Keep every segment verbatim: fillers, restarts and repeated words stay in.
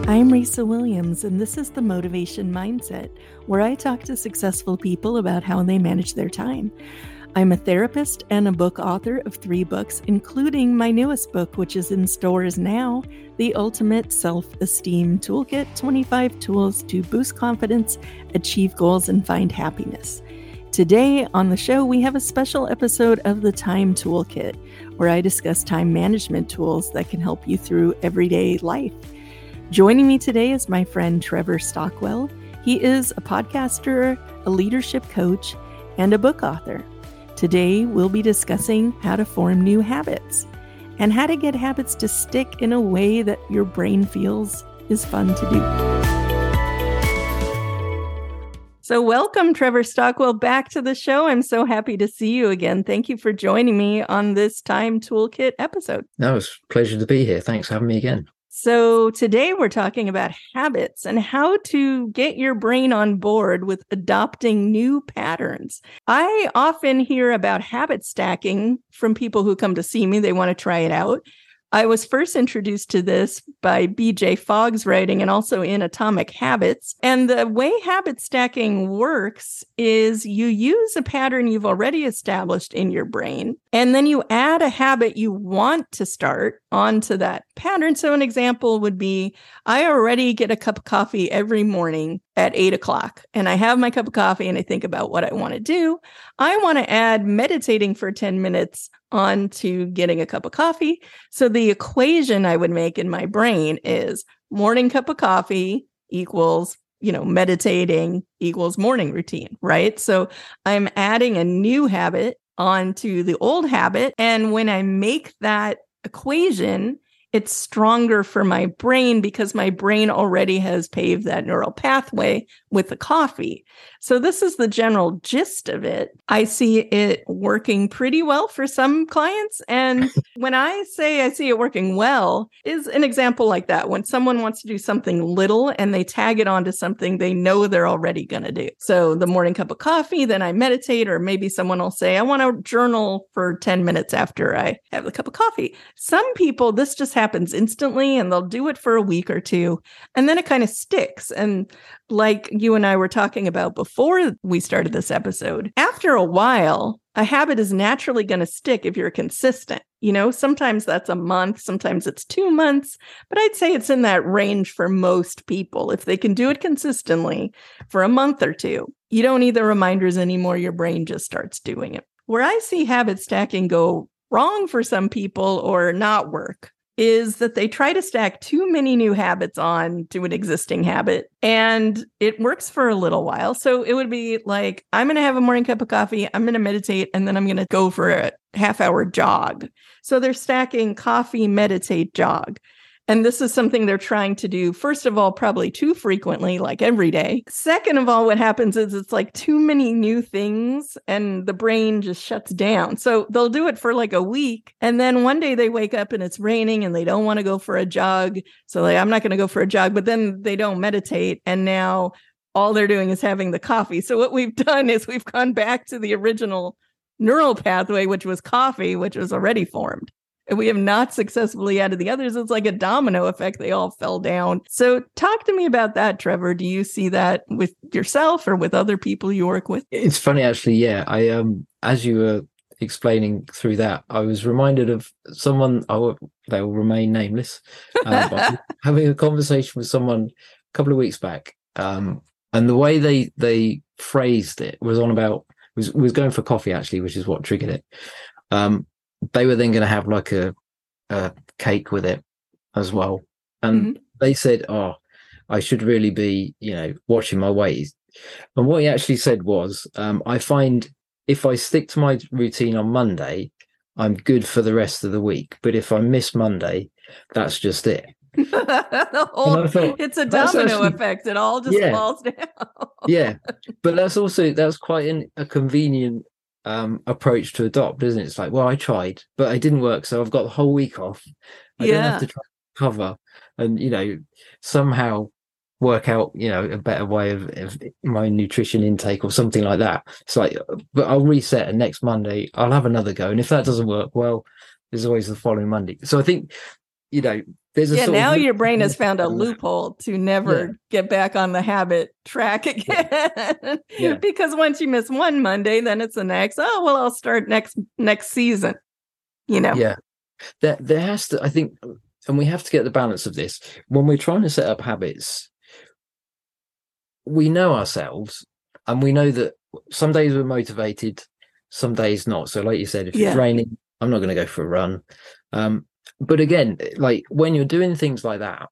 I'm Risa Williams, and this is the Motivation Mindset, where I talk to successful people about how they manage their time. I'm a therapist and a book author of three books, including my newest book, which is in stores now, The Ultimate Self-Esteem Toolkit, twenty-five Tools to Boost Confidence, Achieve Goals, and Find Happiness. Today on the show, we have a special episode of the Time Toolkit, where I discuss time management tools that can help you through everyday life. Joining me today is my friend Trevor Stockwell. He is a podcaster, a leadership coach, and a book author. Today, we'll be discussing how to form new habits and how to get habits to stick in a way that your brain feels is fun to do. So welcome, Trevor Stockwell, back to the show. I'm so happy to see you again. Thank you for joining me on this Time Toolkit episode. No, it's a pleasure to be here. Thanks for having me again. So today we're talking about habits and how to get your brain on board with adopting new patterns. I often hear about habit stacking from people who come to see me. They want to try it out. I was first introduced to this by B J Fogg's writing and also in Atomic Habits. And the way habit stacking works is you use a pattern you've already established in your brain, and then you add a habit you want to start onto that pattern. So an example would be, I already get a cup of coffee every morning at eight o'clock, and I have my cup of coffee and I think about what I want to do. I want to add meditating for ten minutes onto getting a cup of coffee. So the equation I would make in my brain is morning cup of coffee equals, you know, meditating equals morning routine, right? So I'm adding a new habit onto the old habit. And when I make that equation, it's stronger for my brain because my brain already has paved that neural pathway with the coffee. So this is the general gist of it. I see it working pretty well for some clients. And when I say I see it working well, is an example like that. When someone wants to do something little and they tag it onto something they know they're already going to do. So the morning cup of coffee, then I meditate, or maybe someone will say, I want to journal for ten minutes after I have the cup of coffee. Some people, this just happens instantly and they'll do it for a week or two, and then it kind of sticks. And like you and I were talking about before we started this episode, after a while, a habit is naturally going to stick if you're consistent. You know, sometimes that's a month, sometimes it's two months, but I'd say it's in that range for most people. If they can do it consistently for a month or two, you don't need the reminders anymore. Your brain just starts doing it. Where I see habit stacking go wrong for some people or not work is that they try to stack too many new habits on to an existing habit, and it works for a little while. So it would be like, I'm going to have a morning cup of coffee, I'm going to meditate, and then I'm going to go for a half hour jog. So they're stacking coffee, meditate, jog. And this is something they're trying to do, first of all, probably too frequently, like every day. Second of all, what happens is it's like too many new things and the brain just shuts down. So they'll do it for like a week. And then one day they wake up and it's raining and they don't want to go for a jog. So like, I'm not going to go for a jog, but then they don't meditate. And now all they're doing is having the coffee. So what we've done is we've gone back to the original neural pathway, which was coffee, which was already formed. And we have not successfully added the others. It's like a domino effect. They all fell down. So talk to me about that, Trevor. Do you see that with yourself or with other people you work with? It's funny, actually. Yeah, I um, as you were explaining through that, I was reminded of someone. Oh, they will remain nameless. Um, having a conversation with someone a couple of weeks back, um, and the way they they phrased it was on about was was going for coffee, actually, which is what triggered it. Um, They were then going to have like a, a cake with it as well. And mm-hmm. they said, oh, I should really be, you know, watching my weight. And what he actually said was, um, I find if I stick to my routine on Monday, I'm good for the rest of the week. But if I miss Monday, that's just it. the whole, thought, it's a domino actually, effect. It all just yeah, falls down. yeah. But that's also, that's quite an, a convenient Um, approach to adopt, isn't it? It's like, well, I tried, but it didn't work, so I've got the whole week off. I yeah. don't have to try to cover and, you know, somehow work out, you know, a better way of, of my nutrition intake or something like that. It's like, but I'll reset, and next Monday I'll have another go, and if that doesn't work, well, there's always the following Monday. So I think, you know, there's a Yeah, sort now of your brain has found a around that. loophole to never Yeah. get back on the habit track again. Yeah. Because once you miss one Monday, then it's the next. Oh, well, I'll start next next season. You know? Yeah. There, there has to, I think, and we have to get the balance of this. When we're trying to set up habits, we know ourselves and we know that some days we're motivated, some days not. So like you said, if Yeah. it's raining, I'm not going to go for a run. Um, but again, like when you're doing things like that,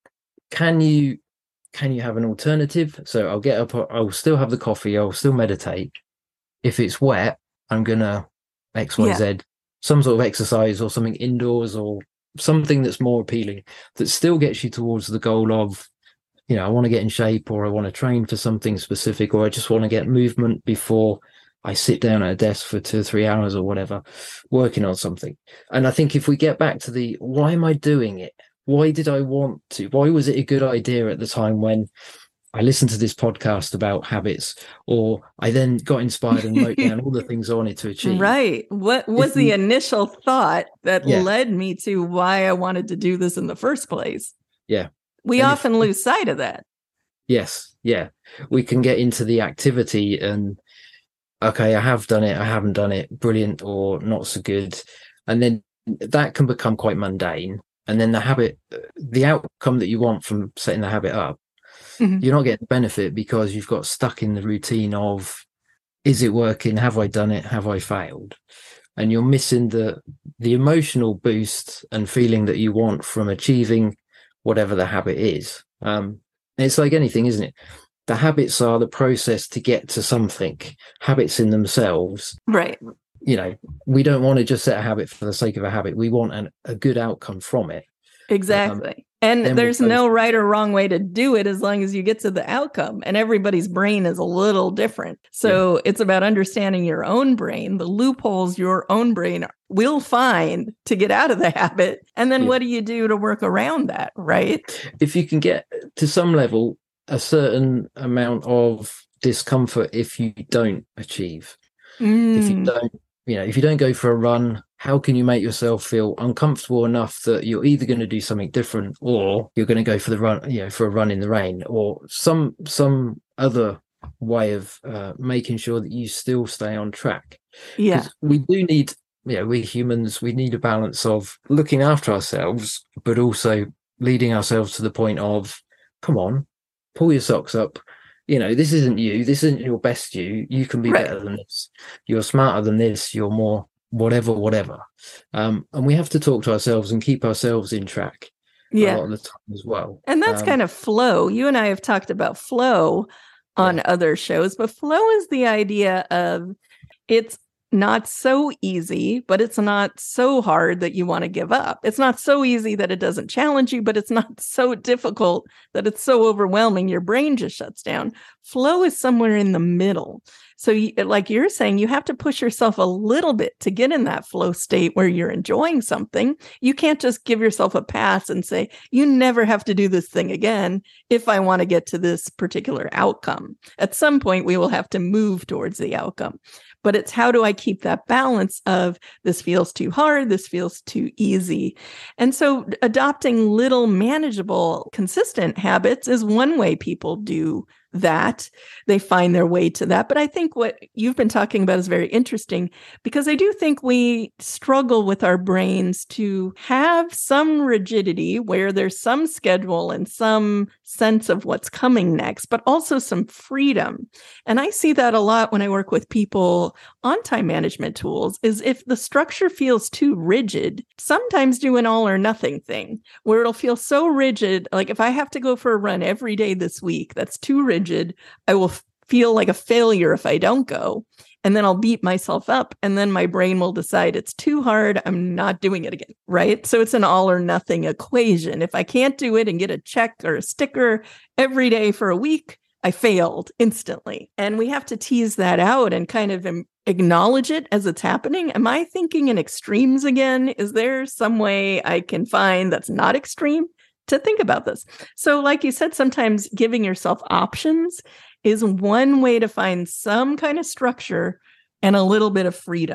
can you can you have an alternative? So I'll get up, I'll still have the coffee, I'll still meditate. If it's wet, I'm gonna X, Y, Yeah. Z, some sort of exercise or something indoors or something that's more appealing that still gets you towards the goal of, you know, I want to get in shape, or I want to train for something specific, or I just want to get movement before I sit down at a desk for two or three hours or whatever, working on something. And I think if we get back to the, why am I doing it? Why did I want to? Why was it a good idea at the time when I listened to this podcast about habits, or I then got inspired and wrote down all the things I wanted to achieve? Right. What was If the we- initial thought that Yeah. led me to why I wanted to do this in the first place? Yeah. We And if- often lose sight of that. Yes. Yeah. We can get into the activity and, okay, I have done it, I haven't done it, brilliant or not so good. And then that can become quite mundane. And then the habit, the outcome that you want from setting the habit up, Mhm. you're not getting benefit because you've got stuck in the routine of, is it working? Have I done it? Have I failed? And you're missing the the emotional boost and feeling that you want from achieving whatever the habit is. Um, it's like anything, isn't it? The habits are the process to get to something. Habits in themselves, Right. you know, we don't want to just set a habit for the sake of a habit. We want an, a good outcome from it. Exactly. and then there's we'll no right or wrong way to do it as long as you get to the outcome. And everybody's brain is a little different. So it's about understanding your own brain, the loopholes your own brain will find to get out of the habit. And then Yeah. what do you do to work around that, right? If you can get to some level a certain amount of discomfort if you don't achieve, if you Mm, don't, you know, if you don't go for a run, how can you make yourself feel uncomfortable enough that you're either going to do something different or you're going to go for the run, you know, for a run in the rain, or some some other way of uh, making sure that you still stay on track? yeah. 'Cause we do need, you know, we humans, we need a balance of looking after ourselves, but also leading ourselves to the point of, come on, pull your socks up. You know, this isn't you. This isn't your best you. You can be Right. better than this. You're smarter than this. You're more whatever, whatever. Um, and we have to talk to ourselves and keep ourselves in track a Yeah. lot of the time as well. And that's Um, kind of flow. You and I have talked about flow on Yeah. other shows, but flow is the idea of it's not so easy, but it's not so hard that you want to give up. It's not so easy that it doesn't challenge you, but it's not so difficult that it's so overwhelming your brain just shuts down. Flow is somewhere in the middle. So you, like you're saying, you have to push yourself a little bit to get in that flow state where you're enjoying something. You can't just give yourself a pass and say, you never have to do this thing again if I want to get to this particular outcome. At some point, we will have to move towards the outcome. But it's how do I keep that balance of this feels too hard, this feels too easy. And so adopting little manageable, consistent habits is one way people do that. They find their way to that. But I think what you've been talking about is very interesting, because I do think we struggle with our brains to have some rigidity where there's some schedule and some sense of what's coming next, but also some freedom. And I see that a lot when I work with people on time management tools, is if the structure feels too rigid, sometimes do an all or nothing thing where it'll feel so rigid. Like if I have to go for a run every day this week, that's too rigid. I will f- feel like a failure if I don't go. And then I'll beat myself up. And then my brain will decide it's too hard. I'm not doing it again. Right. So it's an all or nothing equation. If I can't do it and get a check or a sticker every day for a week, I failed instantly. And we have to tease that out and kind of im- acknowledge it as it's happening. Am I thinking in extremes again? Is there some way I can find that's not extreme to think about this? So like you said, sometimes giving yourself options is one way to find some kind of structure and a little bit of freedom.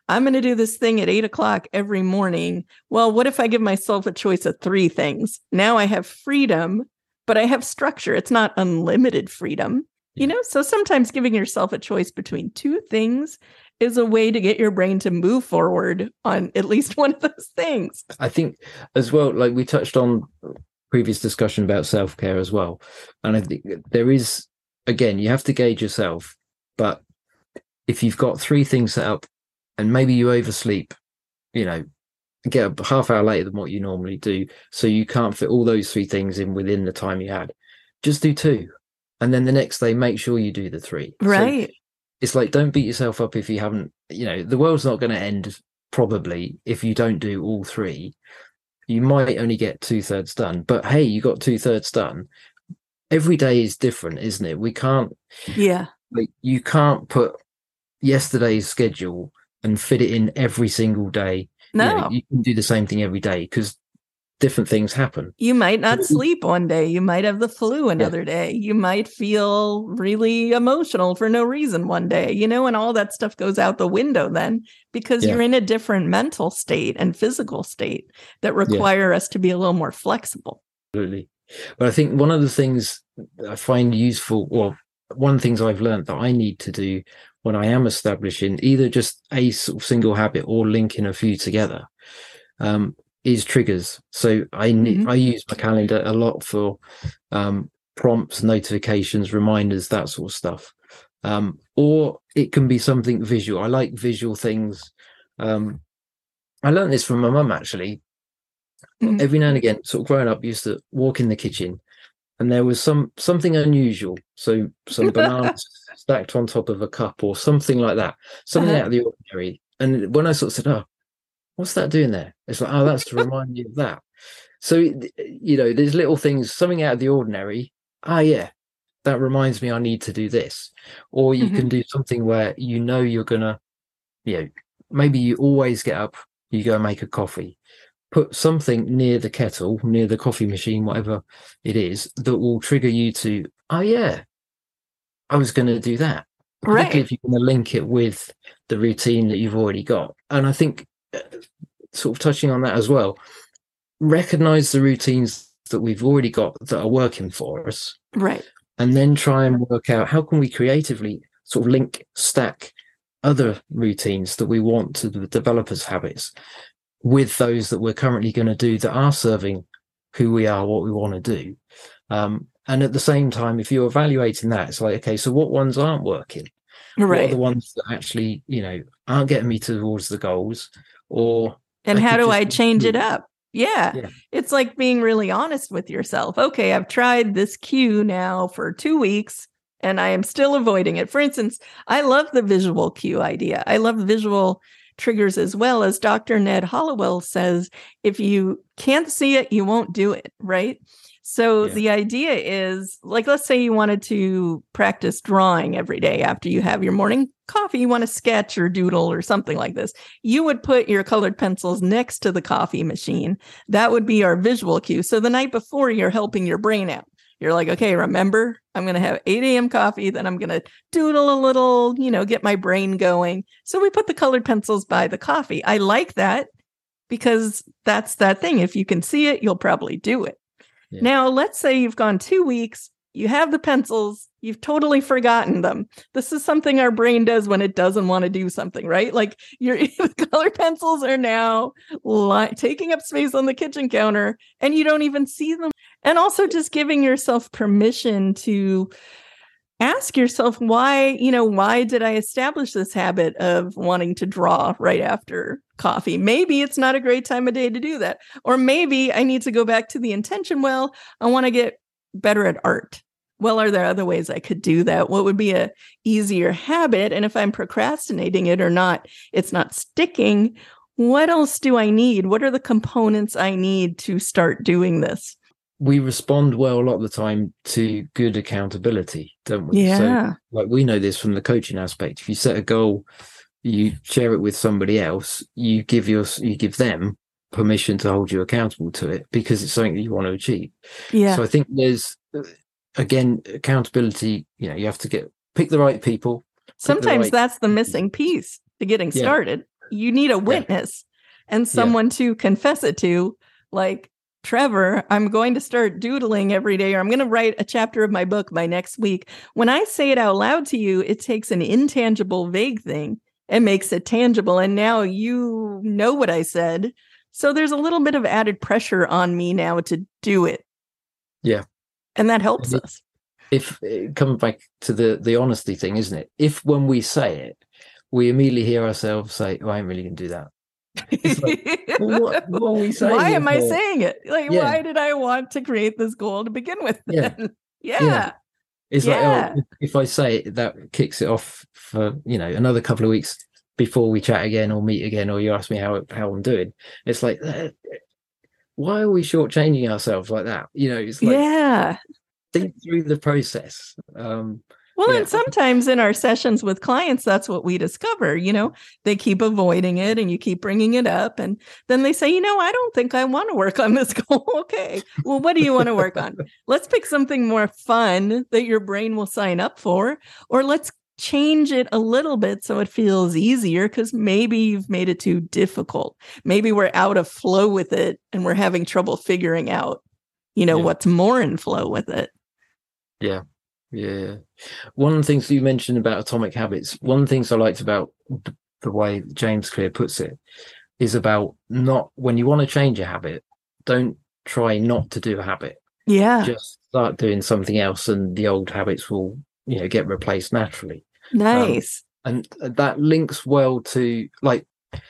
I'm going to do this thing at eight o'clock every morning. Well, what if I give myself a choice of three things? Now I have freedom, but I have structure. It's not unlimited freedom, yeah. you know? So sometimes giving yourself a choice between two things is a way to get your brain to move forward on at least one of those things. I think as well, like we touched on previous discussion about self-care as well. And I think there is, again, you have to gauge yourself, but if you've got three things set up and maybe you oversleep, you know, get up a half hour later than what you normally do, so you can't fit all those three things in within the time you had, just do two. And then the next day, make sure you do the three. Right. So it's like, don't beat yourself up if you haven't, you know, the world's not going to end probably if you don't do all three. You might only get two thirds done, but hey, you got two thirds done. Every day is different, isn't it? We can't, yeah, like, you can't put yesterday's schedule and fit it in every single day. No, you know, you can do the same thing every day because different things happen. You might not sleep one day. You might have the flu another yeah. day. You might feel really emotional for no reason one day, you know, and all that stuff goes out the window then because yeah. you're in a different mental state and physical state that require yeah. us to be a little more flexible. Absolutely. But I think one of the things I find useful, or one of the things I've learned that I need to do when I am establishing either just a sort of single habit or linking a few together, um, is triggers. So I mm-hmm. I use my calendar a lot for um, prompts, notifications, reminders, that sort of stuff. Um, or it can be something visual. I like visual things. Um, I learned this from my mum, actually. Mm-hmm. Every now and again, sort of growing up, used to walk in the kitchen and there was some something unusual. So some bananas stacked on top of a cup or something like that. Something uh-huh. out of the ordinary. And when I sort of said, oh, what's that doing there? It's like, oh, that's to remind you of that. So, you know, there's little things, something out of the ordinary. Ah, yeah, that reminds me I need to do this. Or you mm-hmm. can do something where you know you're going to, you know, maybe you always get up, you go and make a coffee. Put something near the kettle, near the coffee machine, whatever it is, that will trigger you to, oh, yeah, I was going to do that. Right. Particularly if you're going to link it with the routine that you've already got. And I think, sort of touching on that as well, recognize the routines that we've already got that are working for us, right? And then try and work out how can we creatively sort of link, stack other routines that we want to the developers' habits with those that we're currently going to do that are serving who we are, what we want to do. Um, and at the same time, if you're evaluating that, it's like, okay, so what ones aren't working? Right. What are the ones that actually, you know, aren't getting me towards the goals? Or and I how do I change it up? Yeah. yeah. It's like being really honest with yourself. Okay, I've tried this cue now for two weeks and I am still avoiding it. For instance, I love the visual cue idea. I love visual triggers as well. As Doctor Ned Hollowell says, if you can't see it, you won't do it, right? So yeah. the idea is, like, let's say you wanted to practice drawing every day after you have your morning coffee. You want to sketch or doodle or something like this. You would put your colored pencils next to the coffee machine. That would be our visual cue. So the night before, you're helping your brain out. You're like, okay, remember, I'm going to have eight a.m. coffee. Then I'm going to doodle a little, you know, get my brain going. So we put the colored pencils by the coffee. I like that because that's that thing. If you can see it, you'll probably do it. Yeah. Now, let's say you've gone two weeks, you have the pencils, you've totally forgotten them. This is something our brain does when it doesn't want to do something, right? Like your color pencils are now li- taking up space on the kitchen counter and you don't even see them. And also just giving yourself permission to ask yourself why, you know, why did I establish this habit of wanting to draw right after coffee? Maybe it's not a great time of day to do that. Or maybe I need to go back to the intention. Well, I want to get better at art. Well, are there other ways I could do that? What would be a easier habit? And if I'm procrastinating it or not, it's not sticking. What else do I need? What are the components I need to start doing this? We respond well a lot of the time to good accountability, don't we? Yeah. So, like, we know this from the coaching aspect. If you set a goal, you share it with somebody else, you give your, you give them permission to hold you accountable to it because it's something that you want to achieve. Yeah. So I think there's, again, accountability, you know, you have to get, pick the right people. Sometimes right, that's the missing piece to getting yeah. started. you need a witness yeah. and someone yeah. to confess it to, like, Trevor, I'm going to start doodling every day, or I'm going to write a chapter of my book by next week. When I say it out loud to you, it takes an intangible, vague thing and makes it tangible. And now you know what I said. So there's a little bit of added pressure on me now to do it. Yeah. And that helps if, us. If it comes back to the, the honesty thing, isn't it? If when we say it, we immediately hear ourselves say, oh, I ain't really going to do that. Like, well, what, what are we saying? Why am I for? saying it? Like, yeah. why did I want to create this goal to begin with? Yeah. yeah. yeah. It's yeah. like, oh, if I say it, that kicks it off for, you know, another couple of weeks before we chat again or meet again, or you ask me how, how I'm doing. It's like, uh, why are we shortchanging ourselves like that? You know, it's like, yeah. think through the process. Um, Well, yeah. and sometimes in our sessions with clients, that's what we discover. You know, they keep avoiding it and you keep bringing it up. And then they say, you know, I don't think I want to work on this goal. Okay. Well, what do you want to work on? Let's pick something more fun that your brain will sign up for, or let's change it a little bit so it feels easier, because maybe you've made it too difficult. Maybe we're out of flow with it and we're having trouble figuring out, you know, yeah. what's more in flow with it. Yeah. Yeah. One of the things you mentioned about Atomic Habits, one of the things I liked about the way James Clear puts it is about not, when you want to change a habit, don't try not to do a habit. Yeah. Just start doing something else and the old habits will, you know, get replaced naturally. Nice. Um, and that links well to, like,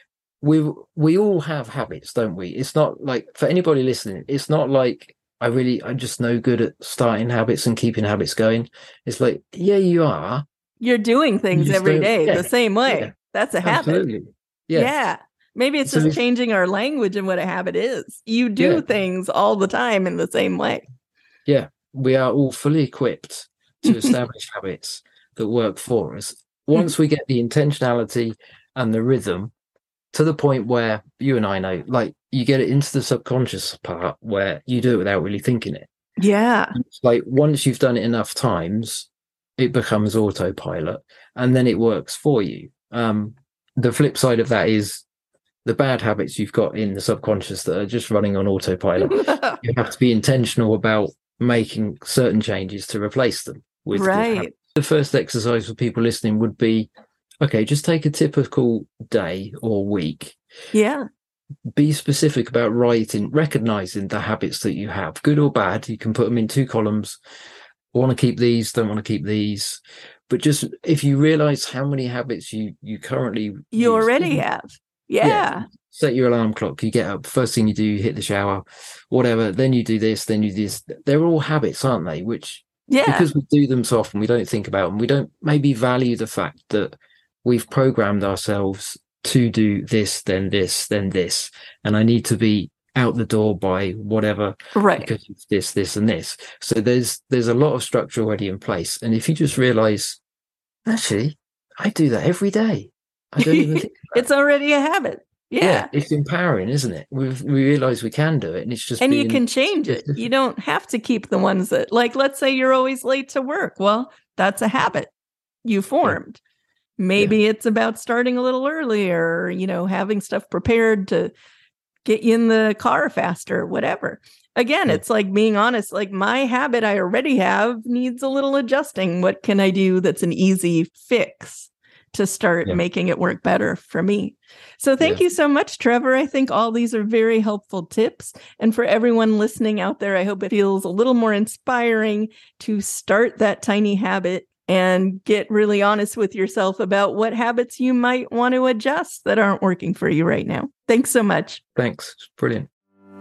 we we all have habits, don't we? It's not like, for anybody listening, it's not like, I really, I'm just no good at starting habits and keeping habits going. It's like, yeah, you are. You're doing things every day yeah, the same way. Yeah, That's a habit. Absolutely. Yeah. Yeah. Maybe it's so just it's, changing our language and what a habit is. You do yeah. things all the time in the same way. Yeah. We are all fully equipped to establish habits that work for us. Once we get the intentionality and the rhythm to the point where you and I know, like, you get it into the subconscious part where you do it without really thinking it. Yeah. It's like, once you've done it enough times, it becomes autopilot and then it works for you. Um, the flip side of that is the bad habits you've got in the subconscious that are just running on autopilot. You have to be intentional about making certain changes to replace them with right. good habits. The first exercise for people listening would be, okay, just take a typical day or week. Yeah. Be specific about writing, recognizing the habits that you have, good or bad. You can put them in two columns. Want to keep these, don't want to keep these. But just, if you realize how many habits you you currently you use, already have. Yeah. yeah. Set your alarm clock. You get up. First thing you do, you hit the shower, whatever. Then you do this, then you do this. They're all habits, aren't they? Which, yeah. because we do them so often, we don't think about them. We don't maybe value the fact that we've programmed ourselves to do this, then this, then this, and I need to be out the door by whatever, right? Because it's this, this, and this. So there's there's a lot of structure already in place, and if you just realize, actually, I do that every day. I don't even think about it's already a habit. Yeah. yeah, it's empowering, isn't it? We we realize we can do it, and it's just and being, you can change it. You don't have to keep the ones that, like, let's say you're always late to work. Well, that's a habit you formed. Yeah. Maybe yeah. it's about starting a little earlier, you know, having stuff prepared to get you in the car faster, whatever. Again, yeah. it's like being honest, like, my habit I already have needs a little adjusting. What can I do that's an easy fix to start yeah. making it work better for me? So thank yeah. you so much, Trevor. I think all these are very helpful tips. And for everyone listening out there, I hope it feels a little more inspiring to start that tiny habit and get really honest with yourself about what habits you might want to adjust that aren't working for you right now. Thanks so much. Thanks. It's brilliant.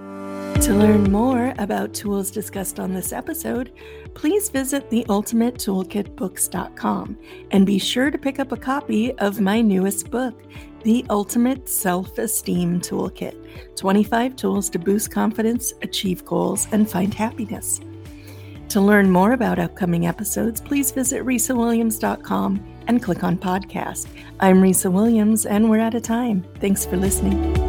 To learn more about tools discussed on this episode, please visit the ultimate toolkit books dot com and be sure to pick up a copy of my newest book, The Ultimate Self-Esteem Toolkit, twenty-five Tools to Boost Confidence, Achieve Goals, and Find Happiness. To learn more about upcoming episodes, please visit risa williams dot com and click on podcast. I'm Risa Williams, and we're out of time. Thanks for listening.